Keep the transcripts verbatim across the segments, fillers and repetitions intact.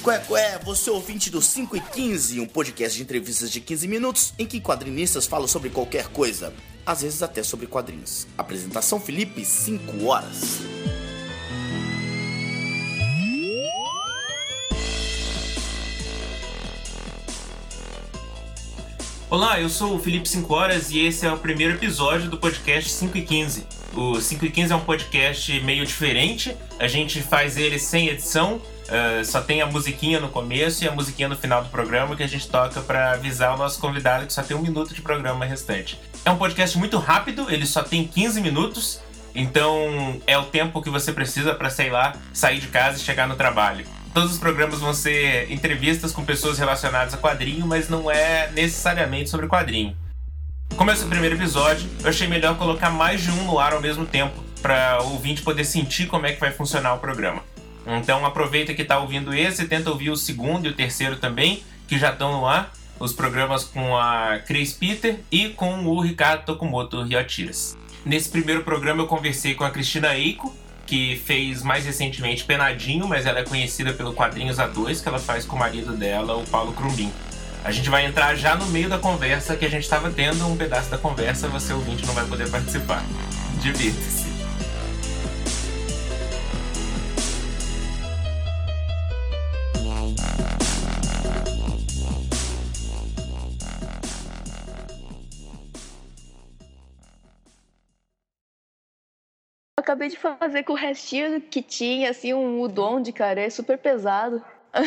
Qual é, qual é? Você ouvinte do cinco e quinze, um podcast de entrevistas de quinze minutos em que quadrinistas falam sobre qualquer coisa, às vezes até sobre quadrinhos. Apresentação Felipe, cinco horas. Olá, eu sou o Felipe cinco horas e esse é o primeiro episódio do podcast cinco e quinze. O cinco e quinze é um podcast meio diferente, a gente faz ele sem edição, uh, só tem a musiquinha no começo e a musiquinha no final do programa que a gente toca para avisar o nosso convidado que só tem um minuto de programa restante. É um podcast muito rápido, ele só tem quinze minutos, então é o tempo que você precisa para, sei lá, sair de casa e chegar no trabalho. Todos os programas vão ser entrevistas com pessoas relacionadas a quadrinho, mas não é necessariamente sobre quadrinho. Como esse é o primeiro episódio, eu achei melhor colocar mais de um no ar ao mesmo tempo, para o ouvinte poder sentir como é que vai funcionar o programa. Então aproveita que está ouvindo esse e tenta ouvir o segundo e o terceiro também, que já estão no ar, os programas com a Chris Peter e com o Ricardo Tokumoto Ryotiras. Nesse primeiro programa eu conversei com a Cristina Eiko, que fez mais recentemente Penadinho, mas ela é conhecida pelo Quadrinhos A dois, que ela faz com o marido dela, o Paulo Crumbin. A gente vai entrar já no meio da conversa que a gente estava tendo, um pedaço da conversa, você ouvinte não vai poder participar. Divirta-se. Acabei de fazer com o restinho que tinha, assim, um udon de carê super pesado.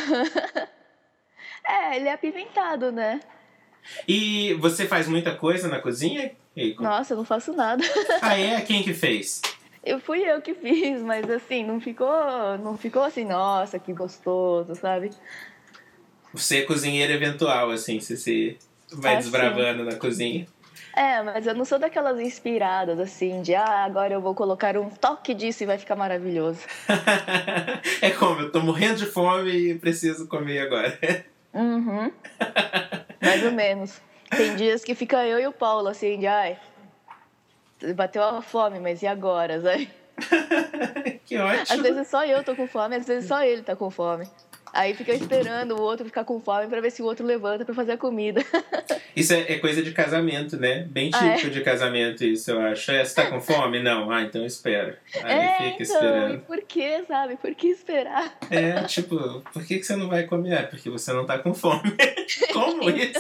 É, ele é apimentado, né? E você faz muita coisa na cozinha, Eiko? Nossa, eu não faço nada. Ah, é? Quem que fez? Eu fui eu que fiz, mas assim, não ficou, não ficou assim, nossa, que gostoso, sabe? Você é cozinheira eventual, assim, você se vai assim. desbravando na cozinha. É, mas eu não sou daquelas inspiradas, assim, de ah, agora eu vou colocar um toque disso e vai ficar maravilhoso. É como, eu tô morrendo de fome e preciso comer agora. Uhum. Mais ou menos. Tem dias que fica eu e o Paulo, assim, de ai, bateu a fome, mas e agora, sabe? Que ótimo. Às vezes só eu tô com fome, às vezes só ele tá com fome. Aí fica esperando o outro ficar com fome pra ver se o outro levanta pra fazer a comida. Isso é, é coisa de casamento, né? Bem típico ah, é? de casamento isso, eu acho. É, você tá com fome? Não. Ah, então espera. Aí é, fica então, esperando. E por que, sabe? Por que esperar? É, tipo, por que, que você não vai comer? É porque você não tá com fome. Como isso?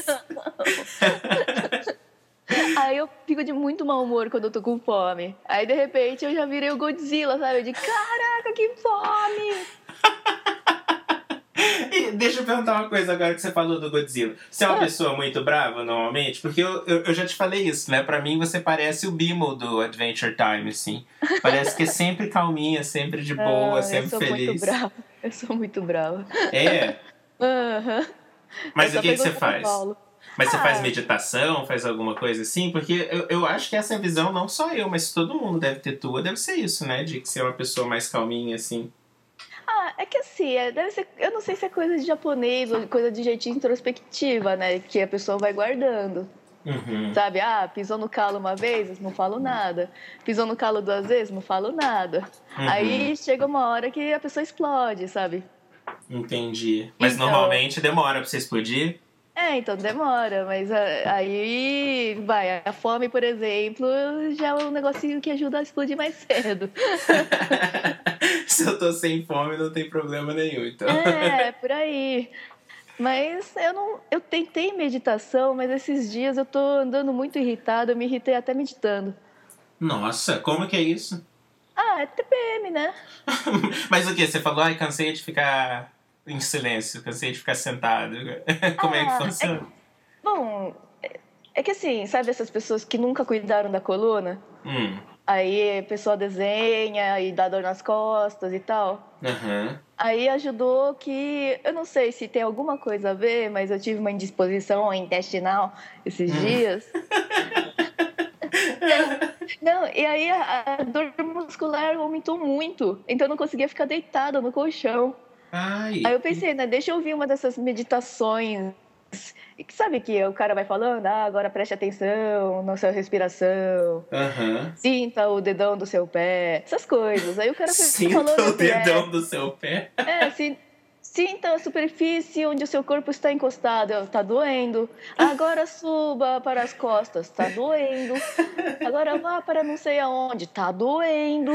Aí eu fico de muito mau humor quando eu tô com fome. Aí, de repente, eu já virei o Godzilla, sabe? De caraca, que fome! E deixa eu perguntar uma coisa agora que você falou do Godzilla. Você é uma Ah. pessoa muito brava, normalmente? Porque eu, eu, eu já te falei isso, né? Pra mim, você parece o Beagle do Adventure Time, assim. Parece que é sempre calminha, sempre de boa, Ah, sempre eu sou feliz. muito brava. Eu sou muito brava. É? Aham. Mas É o que, só que você perguntar pro faz? Paulo. Mas você Ah. faz meditação, faz alguma coisa assim? Porque eu, eu acho que essa é a visão, não só eu, mas todo mundo deve ter tua, deve ser isso, né? De que você é uma pessoa mais calminha, assim. Ah, é que assim, é, deve ser, eu não sei se é coisa de japonês ou coisa de jeitinho introspectiva, né? Que a pessoa vai guardando. Uhum. Sabe? Ah, pisou no calo uma vez, não falo nada. Pisou no calo duas vezes, não falo nada. Uhum. Aí chega uma hora que a pessoa explode, sabe? Entendi. Mas Então- normalmente demora pra você explodir? É, então demora, mas ah, aí vai. A fome, por exemplo, já é um negocinho que ajuda a explodir mais cedo. Se eu tô sem fome, não tem problema nenhum, então. É, por aí. Mas eu não. Eu tentei meditação, mas esses dias eu tô andando muito irritada, eu me irritei até meditando. Nossa, como que é isso? Ah, é T P M, né? Mas o que? Você falou, ai, cansei de ficar em silêncio, cansei de ficar sentado. Como é que Ah, funciona? Bom, é- é que assim, sabe essas pessoas que nunca cuidaram da coluna? Hum, Aí a pessoa desenha e dá dor nas costas e tal. aham. Aí ajudou que, eu não sei se tem alguma coisa a ver, mas eu tive uma indisposição intestinal esses dias. Não, e aí a, a dor muscular aumentou muito, então eu não conseguia ficar deitada no colchão. Ai, Aí eu pensei, né, deixa eu ouvir uma dessas meditações. E que sabe que o cara vai falando, ah, agora preste atenção na sua respiração, aham. sinta o dedão do seu pé, essas coisas. Aí o cara foi Sinta falando o assim, é, dedão do seu pé. é, sin- sinta a superfície onde o seu corpo está encostado, está doendo. Agora suba para as costas, está doendo. Agora vá para não sei aonde, está doendo.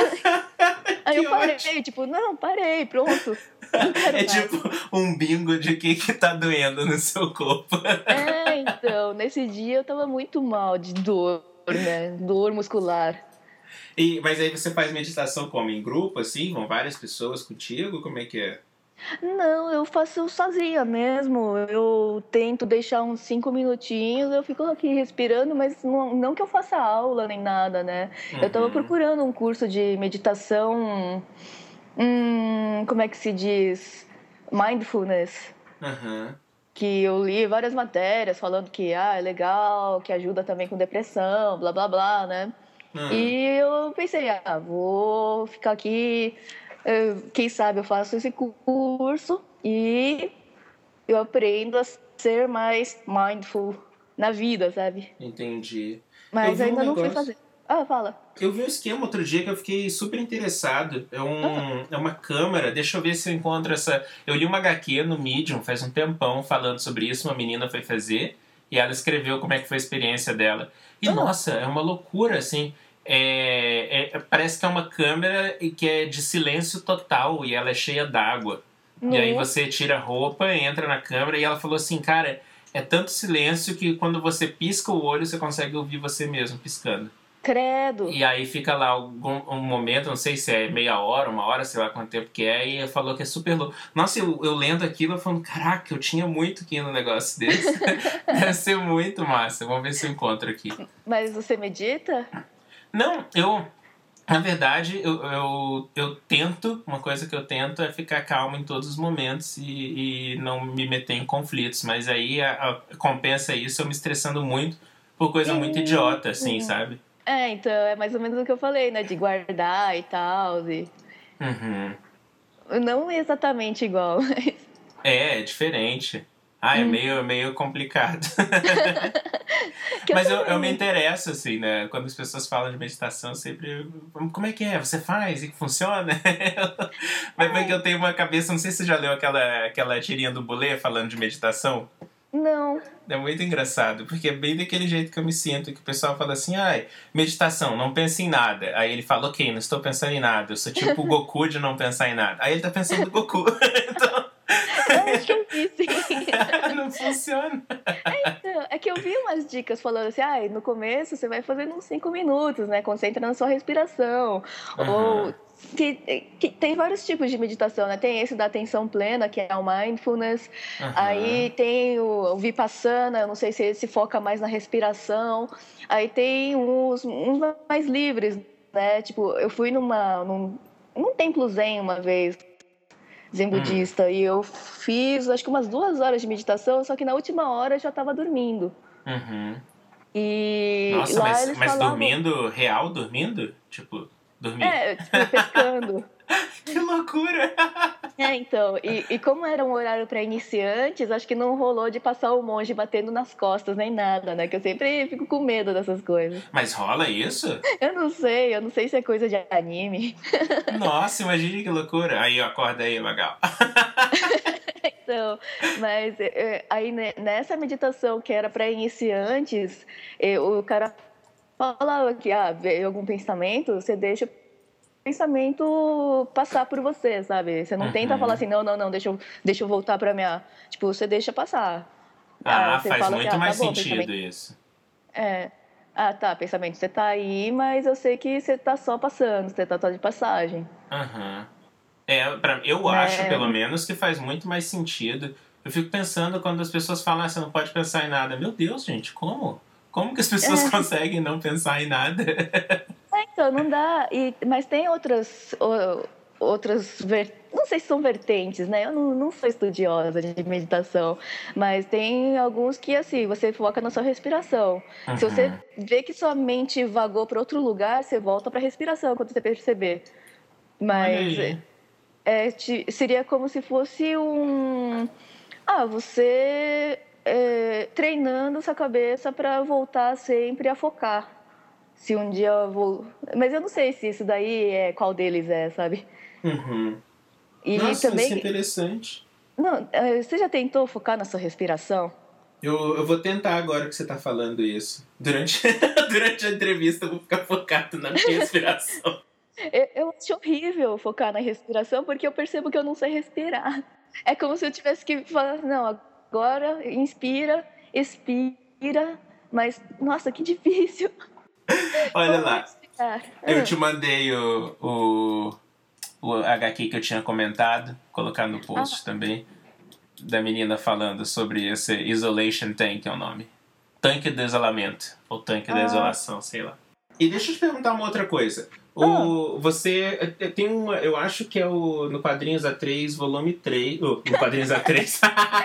Aí Que eu parei, ótimo. tipo, não, parei, pronto. Não quero É mais. tipo um bingo de que que tá doendo no seu corpo. É, então, nesse dia eu tava muito mal de dor, né? Dor muscular. E, mas aí você faz meditação como? Em grupo, assim? Vão várias pessoas contigo? Como é que é? Não, eu faço sozinha mesmo. Eu tento deixar uns cinco minutinhos, eu fico aqui respirando, mas não, não que eu faça aula nem nada, né? Eu tava Uhum. procurando um curso de meditação, hum, como é que se diz? Mindfulness. Aham. Que eu li várias matérias falando que ah, é legal, que ajuda também com depressão, blá blá blá, né? Uhum. E eu pensei, ah, vou ficar aqui, eh, quem sabe eu faço esse curso e eu aprendo a ser mais mindful na vida, sabe? Entendi. Eu Mas vi um ainda não fui negócio. fazer. Ah, fala. Eu vi um esquema outro dia que eu fiquei super interessado. É, um, é uma câmera, deixa eu ver se eu encontro essa. Eu li uma H Q no Medium faz um tempão falando sobre isso. Uma menina foi fazer e ela escreveu como é que foi a experiência dela. E Ah, nossa, é uma loucura, assim. É, é- parece que é uma câmera e que é de silêncio total e ela é cheia d'água. E aí nossa, você tira a roupa, entra na câmera e ela falou assim, cara, é tanto silêncio que quando você pisca o olho você consegue ouvir você mesmo piscando. credo. E aí fica lá algum, um momento, não sei se é meia hora, uma hora, sei lá quanto tempo que é, e ele falou que é super louco. Nossa, eu, eu lendo aquilo, eu falando, caraca, eu tinha muito que ir num negócio desse. Deve ser muito massa. Vamos ver se eu encontro aqui. Mas você medita? Não, eu... Na verdade, eu, eu, eu tento, uma coisa que eu tento é ficar calmo em todos os momentos e, e não me meter em conflitos. Mas aí a, a, compensa isso eu me estressando muito por coisa muito idiota, assim, Hum. sabe? É, então, é mais ou menos o que eu falei, né? De guardar e tal. E... Uhum. Não exatamente igual, mas... É, é diferente. Ah, é Hum. meio, meio complicado. Que eu Mas eu, eu me também. interesso, assim, né? Quando as pessoas falam de meditação, eu sempre... Como é que é? Você faz e funciona? Mas porque eu tenho uma cabeça... Não sei se você já leu aquela, aquela tirinha do Boulé falando de meditação. Não. É muito engraçado, porque é bem daquele jeito que eu me sinto, que o pessoal fala assim, ai, meditação, não pense em nada. Aí ele fala, ok, não estou pensando em nada, eu sou tipo o Goku de não pensar em nada. Aí ele tá pensando no Goku. Então... Eu acho que eu vi, sim. não funciona. Então, é que eu vi umas dicas falando assim, ah, no começo você vai fazendo uns cinco minutos, né? Concentra na sua respiração. Aham. Ou que, que tem vários tipos de meditação, né? Tem esse da atenção plena, que é o mindfulness. Aí Aham. tem o, o Vipassana, eu não sei se ele se foca mais na respiração. Aí tem uns, uns mais livres, né? Tipo, eu fui numa, num, num templo zen uma vez, zen Hum. budista, e eu fiz acho que umas duas horas de meditação, só que na última hora eu já estava dormindo. Uhum. E Nossa, lá mas, eles mas falavam, dormindo, real dormindo? Tipo, dormir. é, tipo, pescando. Que loucura! É, então, e, e como era um horário para iniciantes, acho que não rolou de passar o monge batendo nas costas nem nada, né? Que eu sempre fico com medo dessas coisas. Mas rola isso? Eu não sei, eu não sei se é coisa de anime. Nossa, imagine que loucura. Aí, acorda aí, Magal. Então, mas é, aí né, nessa meditação que era para iniciantes, é, o cara falava que, ah, veio algum pensamento, você deixa o pensamento passar por você, sabe? Você não tenta falar Uhum. assim, não, não, não, deixa eu, deixa eu voltar para minha... Tipo, você deixa passar. Ah, Ah, você faz fala assim, muito ah, tá mais bom, sentido pensamento... isso. É, ah, tá, pensamento, você tá aí, mas eu sei que você tá só passando, você tá só de passagem, Aham. É, pra, eu acho, pelo né? menos, que faz muito mais sentido. Eu fico pensando quando as pessoas falam, ah, você não pode pensar em nada. Meu Deus, gente, como? Como que as pessoas É, conseguem não pensar em nada? é, então, não dá. E, mas tem outras, o- outras ver, não sei se são vertentes, né? Eu não, não sou estudiosa de meditação, mas tem alguns que, assim, você foca na sua respiração. Se você Uhum. vê que sua mente vagou para outro lugar, você volta para a respiração quando você perceber. Olha Mas aí. é, te- seria como se fosse um... Ah, você é, treinando sua cabeça para voltar sempre a focar. Se um dia eu vou... Mas eu não sei se isso daí é qual deles é, sabe? Uhum. E Nossa, também... isso é interessante. Não, eh, você já tentou focar na sua respiração? Eu, eu vou tentar agora que você tá falando isso. Durante, durante a entrevista eu vou ficar focado na minha respiração. Eu, eu acho horrível focar na respiração porque eu percebo que eu não sei respirar. É como se eu tivesse que falar, não, agora inspira, expira, mas nossa, que difícil. Olha Como lá, respirar? eu Ah, te mandei o, o, o H Q que eu tinha comentado, colocar no post também, da menina falando sobre esse Isolation Tank, é o nome. Tanque do isolamento, ou tanque da ah, isolação, sei lá. E deixa eu te perguntar uma outra coisa. ah, O, você tem uma, eu acho que é o no Quadrinhos A três, volume três. Oh, no Quadrinhos A três.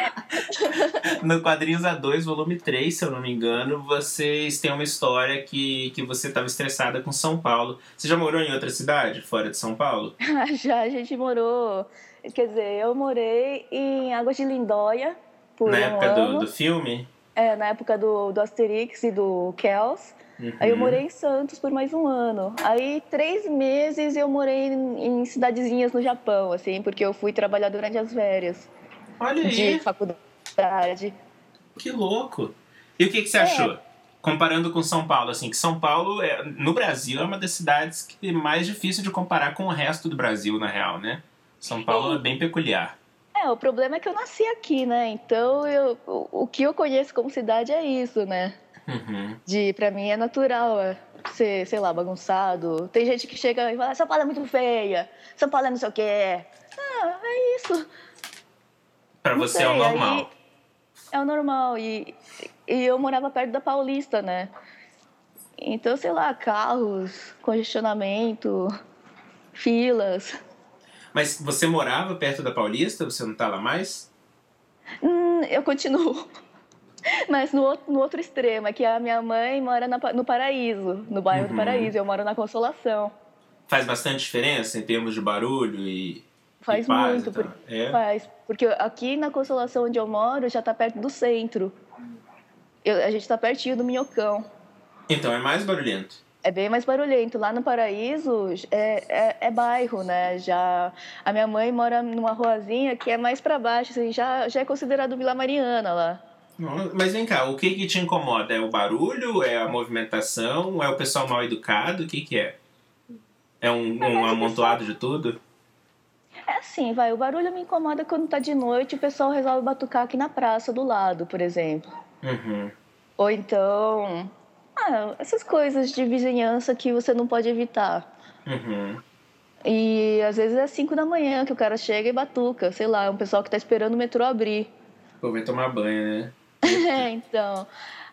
No Quadrinhos A dois, volume três, se eu não me engano, vocês têm uma história que, que você estava estressada com São Paulo. Você já morou em outra cidade, fora de São Paulo? já a gente morou, quer dizer, eu morei em Águas de Lindóia por Na um época do, do ano, filme? é, na época do, do Asterix e do Kells. Aí eu morei Uhum. em Santos por mais um ano. Aí, três meses eu morei em, em cidadezinhas no Japão, assim, porque eu fui trabalhar durante as férias Olha de aí, faculdade. que louco. E o que, que você É, achou? Comparando com São Paulo, assim, que São Paulo, é, no Brasil, é uma das cidades que é mais difícil de comparar com o resto do Brasil, na real, né? São Paulo é e, bem peculiar. é, o problema é que eu nasci aqui, né? Então, eu, o, o que eu conheço como cidade é isso, né? Uhum. De, pra mim é natural é, ser, sei lá, bagunçado. Tem gente que chega e fala, São Paulo é muito feia, São Paulo é não sei o quê. Ah, é isso. Pra Não você é o sei, aí normal. é o normal. E, e eu morava perto da Paulista, né? Então, sei lá, carros, congestionamento, filas. Mas você morava perto da Paulista? Você não tá lá mais? Hum, eu continuo. Mas no outro, no outro extremo, é que a minha mãe mora na, no Paraíso, no bairro do Uhum. Paraíso. Eu moro na Consolação. Faz bastante diferença em termos de barulho e, e Faz paz e muito, por, tal? É? faz. Porque aqui na Consolação onde eu moro já tá perto do centro. Eu, a gente tá pertinho do Minhocão. Então é mais barulhento. É bem mais barulhento. Lá no Paraíso é, é, é bairro, né? Já a minha mãe mora numa ruazinha que é mais para baixo, assim, já, já é considerado Vila Mariana lá. Mas vem cá, o que que te incomoda? É o barulho? É a movimentação? É o pessoal mal educado? O que que é? É um, É um mais o pessoal. amontoado de tudo? É assim, vai. O barulho me incomoda quando tá de noite e o pessoal resolve batucar aqui na praça do lado, por exemplo. Uhum. Ou então, ah, essas coisas de vizinhança que você não pode evitar. Uhum. E às vezes é cinco da manhã que o cara chega e batuca, sei lá, é um pessoal que tá esperando o metrô abrir. Pô, vai tomar banho, né? É, então.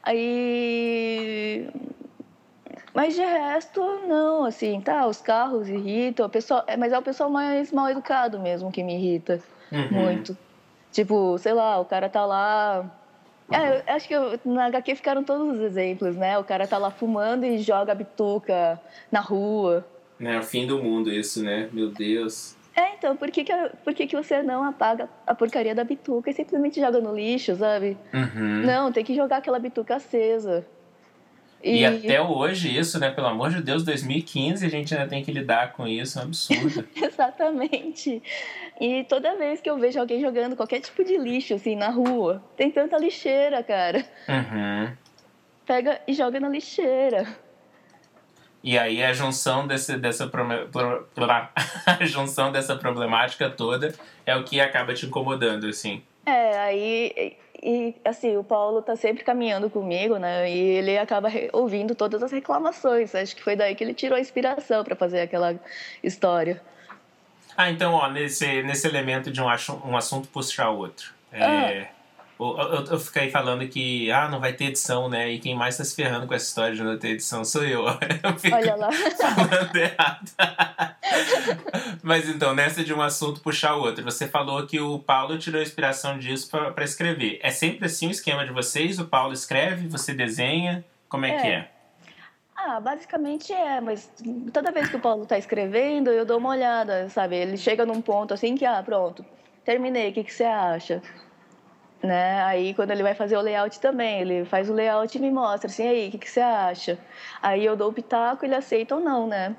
Aí. Mas de resto, não, assim, tá, os carros irritam, o pessoal, é, mas é o pessoal mais mal educado mesmo que me irrita Uhum. muito. Tipo, sei lá, o cara tá lá. É, eu acho que eu- na H Q ficaram todos os exemplos, né? O cara tá lá fumando e joga a bituca na rua. É o fim do mundo isso, né? Meu Deus. É, então, por que, que, por que, que você não apaga a porcaria da bituca e simplesmente joga no lixo, sabe? Uhum. Não, tem que jogar aquela bituca acesa. E E até hoje isso, né? Pelo amor de Deus, dois mil e quinze a gente ainda tem que lidar com isso, é um absurdo. exatamente. E toda vez que eu vejo alguém jogando qualquer tipo de lixo assim na rua, tem tanta lixeira, cara. Uhum. Pega e joga na lixeira. E aí a junção desse, dessa prome- pro- pro- a junção dessa problemática toda é o que acaba te incomodando, assim. É, aí e assim, o Paulo tá sempre caminhando comigo, né? E ele acaba re- ouvindo todas as reclamações. Acho que foi daí que ele tirou a inspiração para fazer aquela história. Ah, então, ó, nesse, nesse elemento de um, assu- um assunto puxar o outro. Ah, É, eu, eu, eu fiquei falando que, ah, não vai ter edição, né? E quem mais tá se ferrando com essa história de não ter edição sou eu. Eu fico olha lá. falando errado. Mas então, nessa de um assunto puxar o outro, você falou que o Paulo tirou a inspiração disso pra pra escrever. É sempre assim o esquema de vocês? O Paulo escreve, você desenha? Como é que É. é? Ah, basicamente é, mas toda vez que o Paulo tá escrevendo, eu dou uma olhada, sabe? Ele chega num ponto assim que, ah, pronto, terminei, o que que você acha? Né? Aí quando ele vai fazer o layout também, ele faz o layout e me mostra assim, aí, o que que você acha? Aí eu dou o pitaco, ele aceita ou não, né?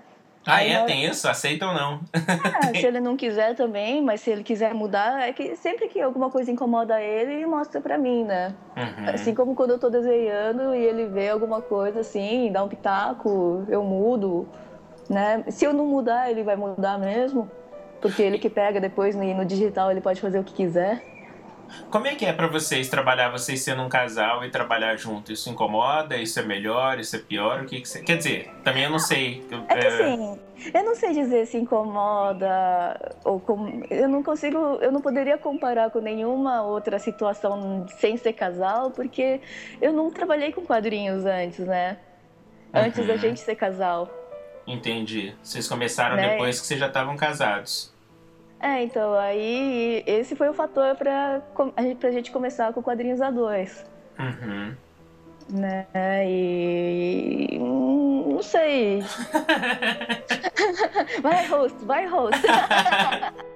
Ah, Aí, é? na- Tem isso? Aceita ou não? Ah, se ele não quiser também, mas se ele quiser mudar, é que sempre que alguma coisa incomoda ele, ele mostra pra mim, né? Assim Uhum. como quando eu tô desenhando e ele vê alguma coisa assim, dá um pitaco, eu mudo, né? Se eu não mudar, ele vai mudar mesmo, porque ele que pega depois no, no digital, ele pode fazer o que quiser. Como é que é pra vocês trabalhar, vocês sendo um casal e trabalhar junto? Isso incomoda? Isso é melhor? Isso é pior? O que que você... Quer dizer, também eu não sei. Eu- É que é, assim, eu não sei dizer se incomoda ou como, eu não consigo, eu não poderia comparar com nenhuma outra situação sem ser casal, porque eu não trabalhei com quadrinhos antes, né? Antes da Uhum. gente ser casal, Entendi. Vocês começaram né? depois que vocês já estavam casados. É, então aí esse foi o fator para pra gente começar com quadrinhos a dois, Uhum. né? E hum, não sei. Vai, host, vai, host.